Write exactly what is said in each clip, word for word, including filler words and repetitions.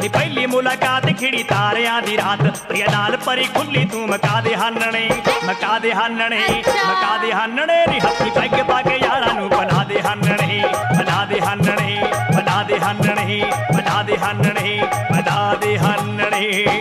नी पहली मुलाकात खिड़ी तारियां दी रात प्रिया नाल परी खुली तू मका दे हानने मका दे हानने मका दे हानने नी हत्थी पैग पा के यारां नू बना दे हानने बना दे हानने बना दे हानने बना दे हानने बना दे हानने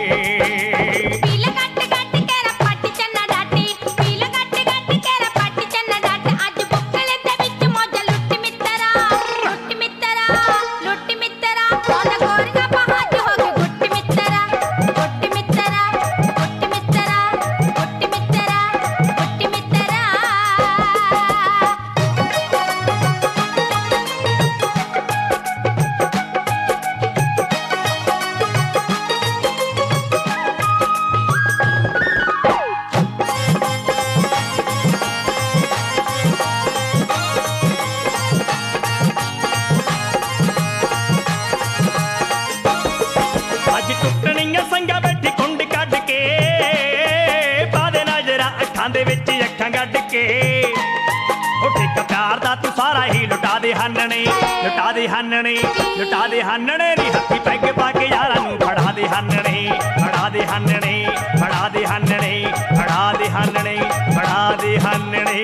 प्यार दा तू सारा ही लुटा दे हानने लुटा दे हानने लुटा दे हानने नी हत्थी पैग पा के यारां नू फड़ा दे हानने फड़ा दे हानने फड़ा दे हानने फड़ा दे हानने फड़ा दे हानने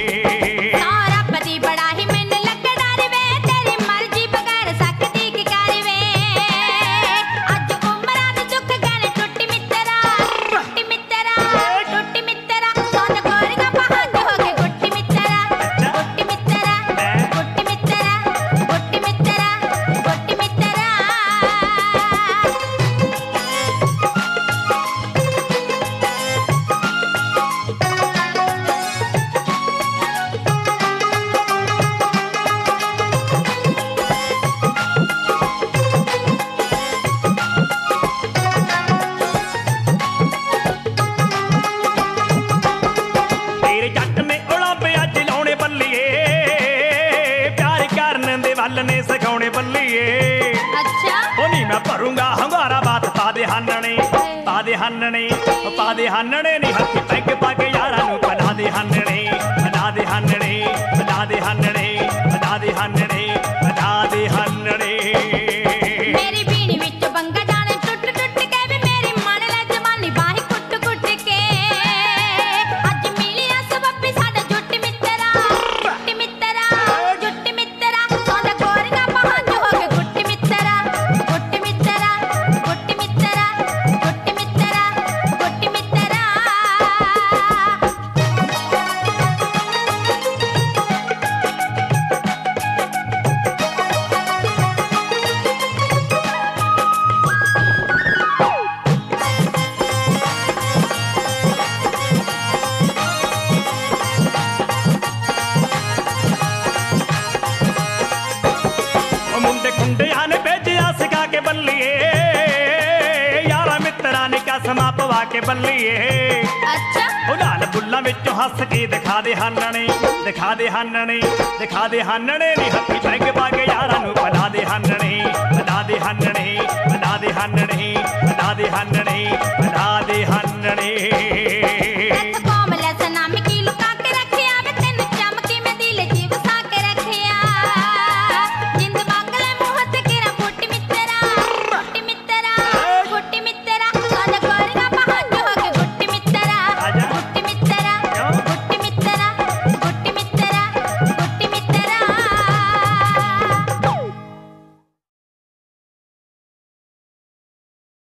भरूंगा हंगारा बात पा दे हानने पा दे हानने पा दे हानने नी हत्थी पैग पा के यारां नू बना दे हानने बना दे हानने बना दे हानने बना दे हानने बना दे हानने मेरी बीनी विच बंगा जाने टुट टुट के भी मेरी मन ले जवानी बाही कुट कुट के अज मिलिया सबब्बी साडा जुट मित्तरा जुट मित्तरा जुट मित्तरा सोंदा गोरियां बाहां जो हो के गुट मित्तरा समा पवा के बल्लीए अच्छा लाल बुल्ला विचों हस के दिखा दे हानने दिखा दे हानने दिखा दे हानने नी हत्थी पैग पा के यारां नू बना दे हानने बना दे हानने बना दे हानने बना दे हानने बना दे हानने